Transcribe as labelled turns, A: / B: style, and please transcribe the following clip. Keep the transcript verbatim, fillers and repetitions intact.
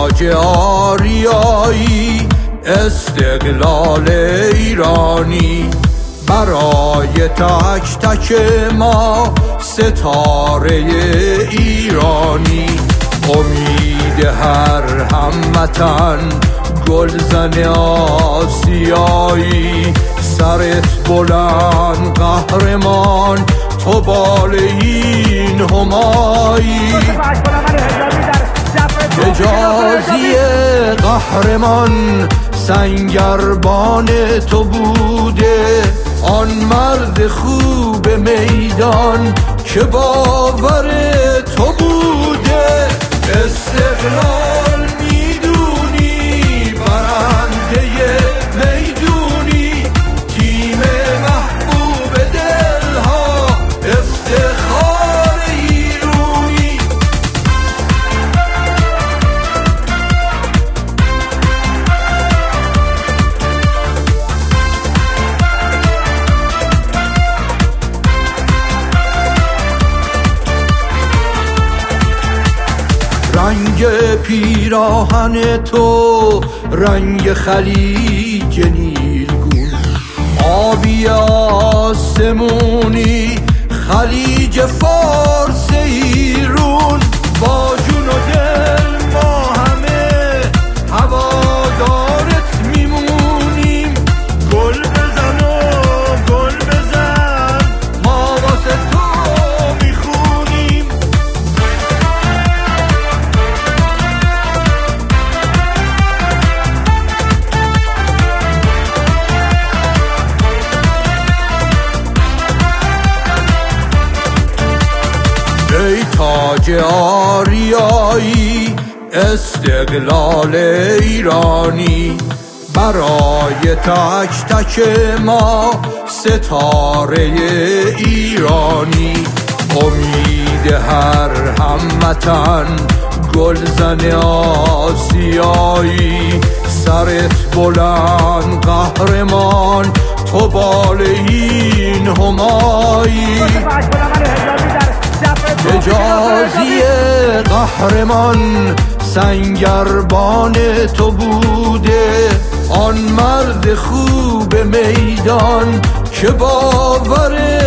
A: تاج آریایی استقلال ایرانی، برای تک تک ما ستاره ایرانی. امید هر هموطن گلزن آسیایی، سرت بلند قهرمان تو بالین همایی. حجازی قهرمان سنگربان تو بوده، آن مرد خوب میدان که باور تو بوده. استقلال میدونی برنده میدونی، تیم محبوب دلها افتخار ایرونی. رنگ پیراهن تو رنگ خلیج نیلگون، آبی آسمونی خلیج فارس ایرون. با جون و دل ما همه هوادارت میمونیم، گل بزن و گل بزن ما واسه تو میخونیم. ای تاج آریایی استقلال ایرانی، برای تک تک ما ستاره ایرانی. امید هر هموطن گلزن آسیایی، سرت بلند قهرمان تو بالین همایی. حجازی قهرمان سنگربان تو بوده، آن مرد خوب میدان که باور